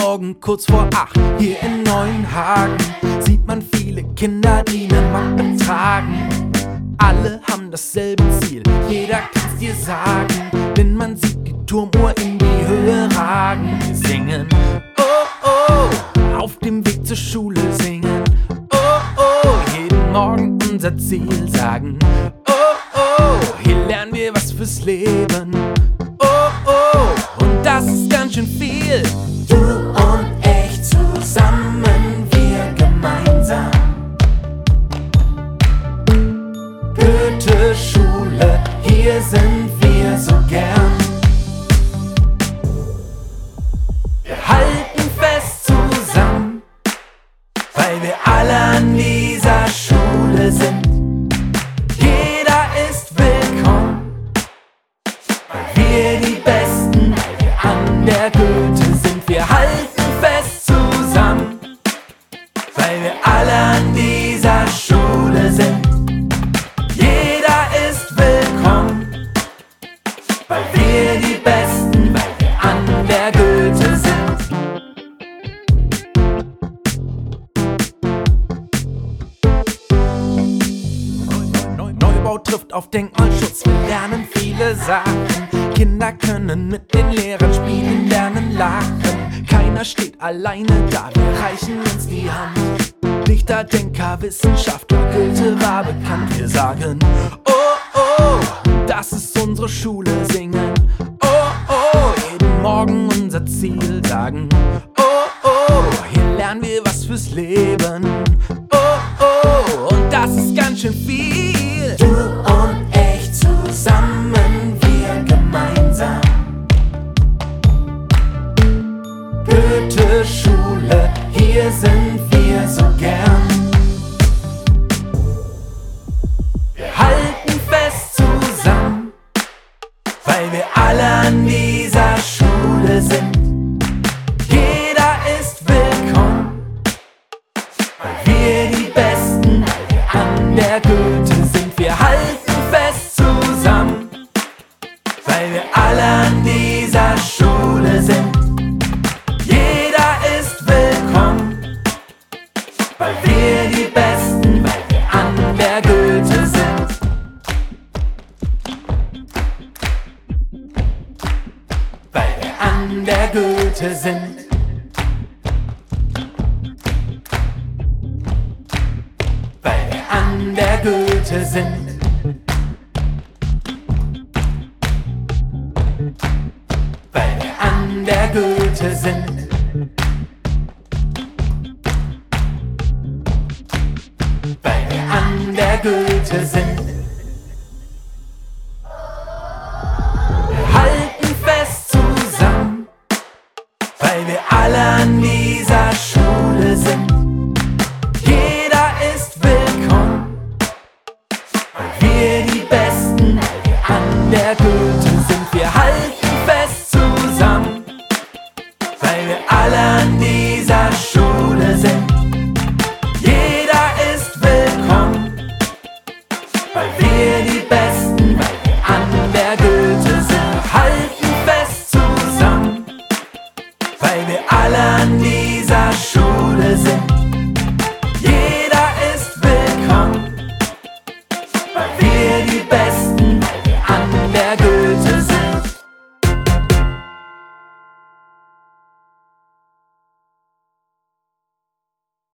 Morgen kurz vor 8 hier in Neuenhagen sieht man viele Kinder, die ne Mappe tragen. Alle haben dasselbe Ziel, jeder kann's dir sagen, denn man sieht die Turmuhr in die Höhe ragen. Wir singen, oh oh, auf dem Weg zur Schule singen, oh oh, jeden Morgen unser Ziel sagen, oh oh, hier lernen wir was fürs Leben, oh oh, und das ist ganz schön viel. Du und ich zusammen, wir gemeinsam. Goethe-Schule, hier sind wir so gern. Wir halten fest zusammen, weil wir alle an dieser Schule sind. Jeder ist willkommen, weil wir die Besten, weil wir an der Goethe sind. Wir halten fest zusammen, weil wir alle an dieser Schule sind. Jeder ist willkommen, weil wir die Besten, weil wir an der Goethe sind. Neubau trifft auf Denkmalschutz, wir lernen viele Sachen. Kinder können mit den Lehrern spielen, lernen, lachen. Keiner steht alleine da, wir reichen uns die Hand. Dichter, Denker, Wissenschaftler, Goethe war bekannt. Wir sagen, oh oh, das ist unsere Schule, singen, oh oh, jeden Morgen unser Ziel sagen, oh oh, hier lernen wir was fürs Leben, oh oh, und das ist ganz schön viel. Du und ich zusammen, wir gemeinsam. Goethe-Schule, hier sind wir so gern. Wir halten fest zusammen, weil wir alle an dieser Schule sind. Jeder ist willkommen, weil wir die Besten, weil wir an der Goethe sind. Wir halten fest zusammen, weil wir alle an dieser Schule sind. Jeder ist willkommen, weil wir die Besten, weil wir an der Goethe sind. Weil wir an der Goethe sind. Weil wir an der Goethe sind. Weil wir an der Goethe sind. Weil wir an der Goethe sind. Wir halten fest zusammen, weil wir alle an die